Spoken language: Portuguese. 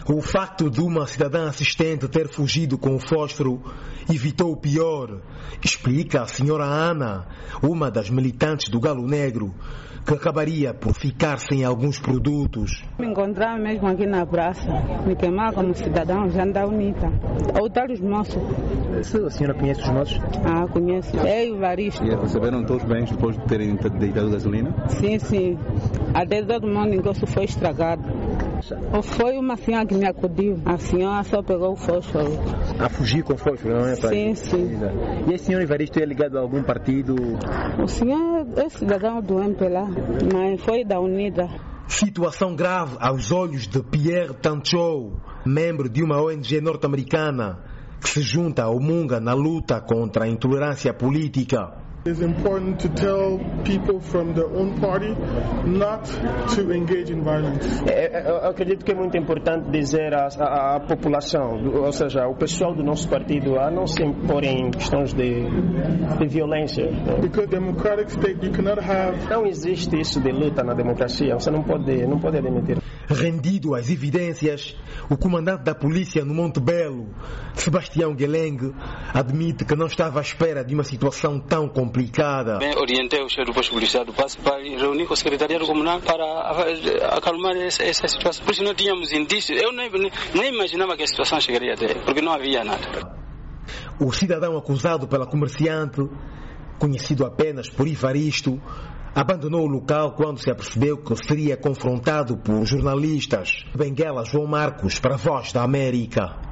O facto de uma cidadã assistente ter fugido com o fósforo evitou o pior, explica a senhora Ana, uma das militantes do Galo Negro, que acabaria por ficar sem alguns produtos. Me encontrava mesmo aqui na praça, me queimar como cidadão, já andava bonita. Ou tal os moços. A senhora conhece os moços? Ah, conheço. É o Evaristo. E receberam todos os bens depois de terem deitado gasolina? Sim, sim. Até todo mundo em gosto foi estragado. Ou foi uma senhora que me acudiu. A senhora só pegou o fósforo. A fugir com fósforo, não é? Sim, sim. E a senhora Evaristo é ligado a algum partido? O senhor é cidadão do MPLA, mas foi da Unida. Situação grave aos olhos de Pierre Tanchou, membro de uma ONG norte-americana que se junta ao Munga na luta contra a intolerância política. It's important to tell people from their own party not to engage in violence. Eu acredito que é muito importante dizer à população, ou seja, o pessoal do nosso partido, a não se impor em questões de violência. Because democratic state you cannot have. Não existe isso de luta na democracia. Você não pode admitir. Rendido às evidências, o comandante da polícia no Monte Belo, Sebastião Gueleng, admite que não estava à espera de uma situação tão complicada. Orientei o chefe do posto policial do Passo para reunir com o secretariado comunal para acalmar essa situação. Por isso não tínhamos indícios. Eu nem imaginava que a situação chegaria até, porque não havia nada. O cidadão acusado pela comerciante, conhecido apenas por Evaristo, abandonou o local quando se apercebeu que seria confrontado por jornalistas. Benguela João Marcos, para a Voz da América.